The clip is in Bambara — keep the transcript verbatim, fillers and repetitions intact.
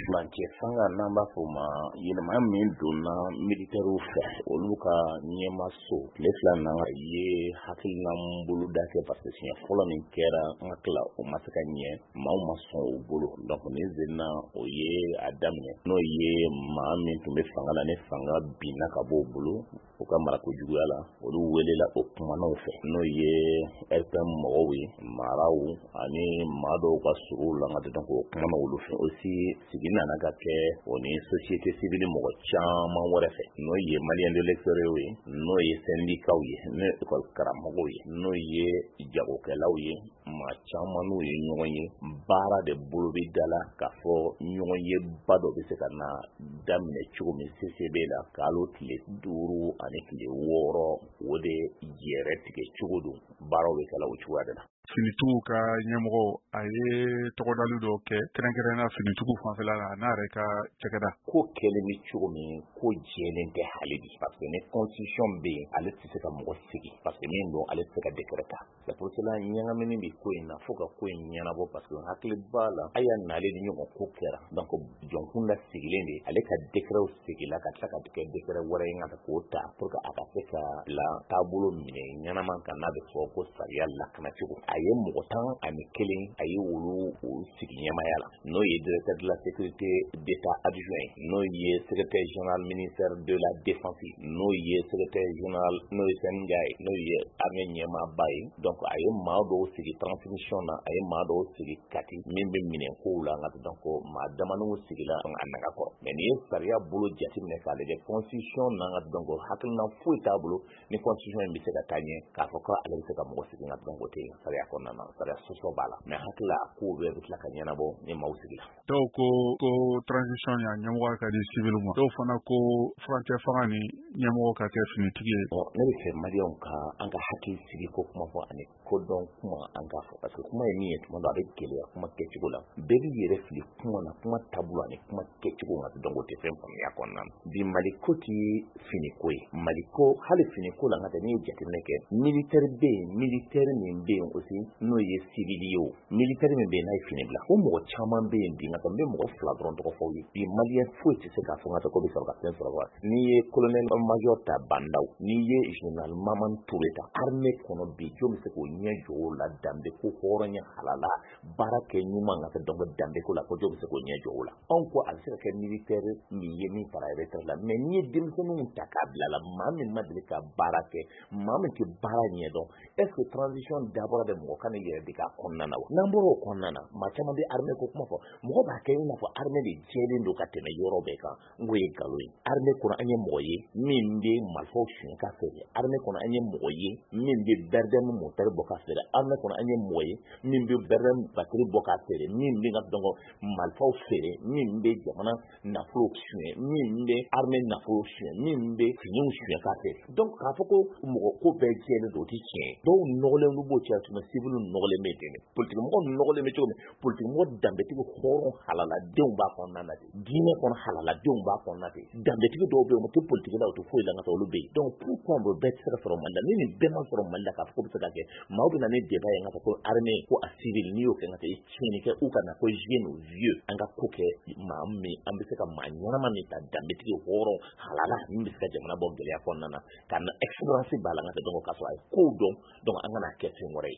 fulancɛ fanga n'an b'a fɔ ma yɛlɛma min donna militaires fɛ olu ka ɲɛmaso tile fila na ye hakilina bolo da kɛ parce que siɲɛ fɔlɔ min kɛra an ka tila o ma se ka ɲɛ maaw ma sɔn o bolo donc ni zenna o ye a daminɛ n'o ye maa min tun bɛ fanga la ni fanga binna ka bɔ o bolo o ka marako juguya la olu welela o kumanaw fɛ n'o ye R P M mɔgɔw ye maraw ani maa dɔw ka suruw la nka donc o kumanaw olu fɛ aussi sigi nana ka kɛ o ni société civile mɔgɔ caman wɛrɛ fɛ n'o ye malien de l'extérieur ye n'o ye syndicat ye n'o ye école karamɔgɔw ye n'o ye jagokɛlaw ye maa caman n'u ye ɲɔgɔn ye baara de bolo bɛ da la k'a fɔ ɲɔgɔn ye ba dɔ bɛ se ka na daminɛ cogo min C C B la kalo tile duuru ani tile wɔɔrɔ o de yɛrɛ tigɛ cogo don baaraw bɛ kɛla o cogoya de la. Finitigiw ka ɲɛmɔgɔ a ye tɔgɔdali dɔ kɛ kɛrɛnkɛrɛnnenya finitigiw fanfɛla la n'a yɛrɛ ka cɛkɛda. Ko kɛlen bɛ cogo min ko jɛlen tɛ hali bi parce que ni constitution bɛ yen ale tɛ se ka mɔgɔ sigi parce que min don ale tɛ se ka décret ta c'est pour cela ɲagamini bɛ ko in na fo ka ko in ɲɛnabɔ parce que hakili b'a la a y'a nale ni ɲɔgɔn ko kɛra donc jɔnkun la sigilen de ale ka décret sigila ka tila ka kɛ décret wɛrɛ ye nka k'o ta pour que a ka se ka bila taabolo minɛ ɲɛnama kan n'a bɛ fɔ ko sariya lakana cogo a ye mɔgɔ tan ani kelen a ye olu o sigi ɲɛmaya la n'o ye directeur de la sécurité d'état adjoint n'o ye secrétaire général ministère de la défense n'o ye secrétaire général n'o ye sɛnniga ye n'o ye armée ɲɛmaaba ye donc a ye maa dɔw sigi transmission na a ye maa dɔw sigi kati min bɛ minɛkow la nka donc maa damaniw sigila a naga kɔrɔ mais ni ye sariya bolo jateminɛ k'a lajɛ constitution na nka donc hakilina foyi t'a bolo ni constitution in bɛ se ka taa ɲɛ k'a fɔ ko ale bɛ se ka mɔgɔ sigi nka donc o tɛ sariya kɔnɔna na sariya sɔsɔ b'a la mais hakili la ko bɛɛ bɛ tila ka ɲɛnabɔ ni maaw sigila. Dɔw ko ko transition ya ɲɛmɔgɔ ka di civil ma dɔw fana ko furancɛ fanga ni ɲɛmɔgɔ ka kɛ finitigi ye. Ne bɛ fɛ maliyɛnw ka an ka hakili sigi ko kuma fɔ ani kodɔn kuma an ka fɔ parce que kuma ye min ye tuma dɔ a bɛ gɛlɛya kuma kɛcogo la bɛɛ b'i yɛrɛ fili kuma na kuma taabolo ani kuma kɛcogo nka donc o tɛ fɛn faamuya kɔnɔna na bi Maliko ti finiko ye Maliko hali finiko la nka tɛ n'i ye jateminɛ kɛ militaire bɛ yen militaire min bɛ yen aussi n'o ye civil ye o militaire min bɛ yen n'a ye fini bila o mɔgɔ caman bɛ yen bi nka n bɛ mɔgɔ fila dɔrɔn tɔgɔ fɔ ye bi maliyɛn foyi tɛ se k'a fɔ nka tɛ ko bɛ sɔrɔ ka fɛn sɔrɔ wa n'i ye colonel major ta Bandaw n'i ye général Mamani Touré ta armée kɔnɔ bi jɔn bɛ se k'o ɲɛ jɔ o la danbe ko hɔrɔnya halala baara kɛ ɲuman nka tɛ donc danbe ko la ko jɔn bɛ se k'o ɲɛ jɔ o la anw ko a bɛ se ka kɛ militaire min ye min fara retraite la mais n'i ye denmisɛnninw ta k'a bila la maa min ma deli ka baara kɛ maa min tɛ baara ɲɛdɔn est-ce que transition dabɔra de mɔgɔ kan yɛrɛ de k'a kɔnɔna na wa n'an bɔra o kɔnɔna na maa caman bɛ armée ko kuma fɔ mɔgɔ b'a kɛ i n'a fɔ armée de jɛlen don ka tɛmɛ yɔrɔ bɛɛ kan n ko ye nkalon ye armée kɔnɔ an ye mɔgɔ ye min bɛ marifaw suɲɛ ka feere armée kɔnɔ an ye mɔgɔ ye min bɛ bɛrɛdɛm motɛri bɔ ka feere armée kɔnɔ an ye mɔgɔ ye min bɛ bɛrɛdɛm bateri bɔ ka feere min bɛ ka donc marifaw feere min bɛ jamana nafolo suɲɛ min bɛ armée nafolo suɲɛ min bɛ finiw suɲɛ ka feere donc k'a fɔ ko mɔgɔ ko bɛɛ jɛlen don o tɛ tiɲɛ ye dɔw nɔgɔlen don b'o cɛ tuma civil nɔgɔlen bɛ ten politique mɔgɔ nɔgɔlen bɛ cogo min politique mɔgɔ danbetigi hɔrɔn halaladenw b'a kɔnɔna na ten diinɛ kɔnɔ halaladenw b'a kɔnɔna ten danbetigi dɔw bɛ yen o tɛ politique la o tɛ foyi la nka olu bɛ yen donc pourquoi o bɛɛ tɛ se ka sɔrɔ Mali la ni nin bɛɛ ma sɔrɔ Mali la k'a fɔ ko bɛ se ka kɛ maaw bɛ na ni débat ye nka fɔ ko armée ko a civil n'i y'o kɛ nka i tiɲɛni kɛ u kana ko jeune ou vieux an ka ko kɛ maa min an bɛ se ka maa ɲɛnama min ta danbetigi hɔrɔn halala min bɛ se ka jamana bɔ gɛlɛya kɔnɔna na ka na expérience b'a la nka tɛ donc k'a sɔrɔ a ye kow dɔn donc an kana kɛ fɛn wɛrɛ ye